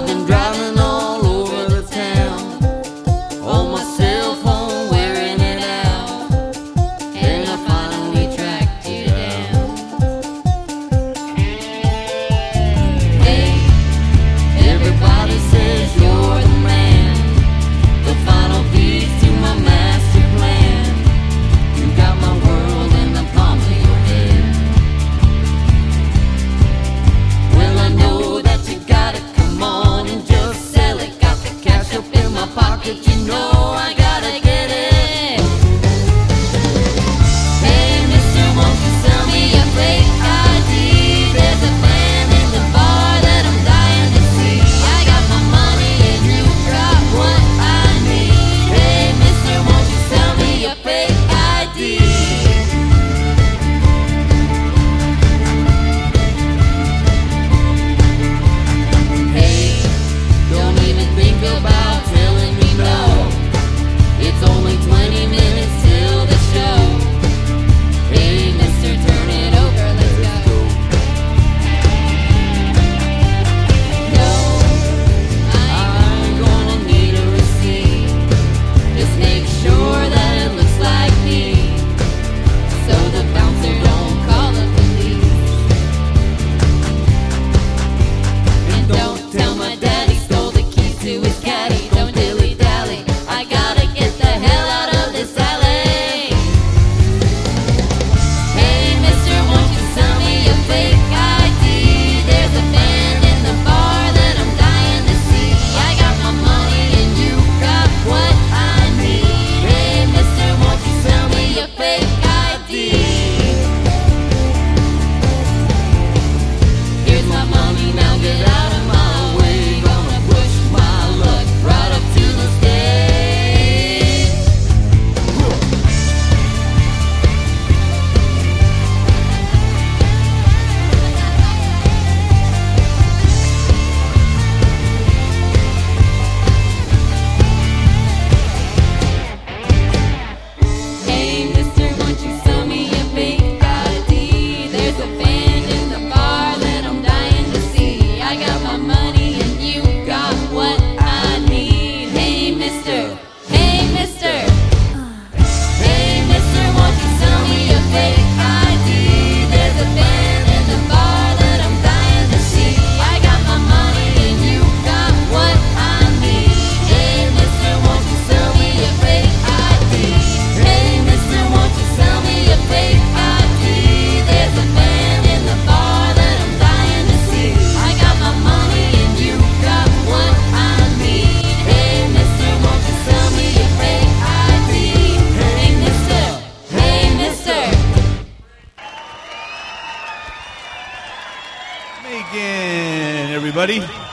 been driving all over the town on my cell phone, wearing it out, and I finally tracked you down. Hey, everybody says you're the man, the final piece to my master plan. You got my world in the palm of your hand. Well, I know that you gotta come on and just sell it. Got the cash up in my pocket, you know I gotta get it. Hey, mister, won't you sell me a fake ID? There's a man in the bar that I'm dying to see. I got my money and you got what I need. Hey, mister, won't you sell me a fake ID? Hey, don't even think about telling me no. It's only 20 minutes till the show. Hey, mister, turn it over, let's go. No, I ain't gonna need a receipt. Just make sure that it looks like me, so the bouncer don't call the police. And don't tell my daddy stole the keys to his caddy. Don't dilly-dally, I gotta get the hell out of this alley. Hey, mister, won't you sell me a fake ID? There's a band in the bar that I'm dying to see. I got my money and you got what I need. Hey, mister, won't you sell me a fake ID? Here's my money, now get out of my way. Gonna push my luck right up to the stage. Hey, mister, won't you sell me a fake ID? There's a band in the bar that I'm dying to see. I got my money and you got what I need. Hey, mister. Hey, mister. Hey, mister, won't you sell me a fake ID? There's a band in the bar that I'm dying to see. I got my money and you got what I need. Hey, mister, won't you sell me a fake ID? Hey, mister, won't you sell me a fake ID? There's a band in the bar that I'm dying to see. I got my money and you got what I need. Hey, mister, won't you sell me a fake ID? Hey, mister. Hey, mister. Megan, everybody.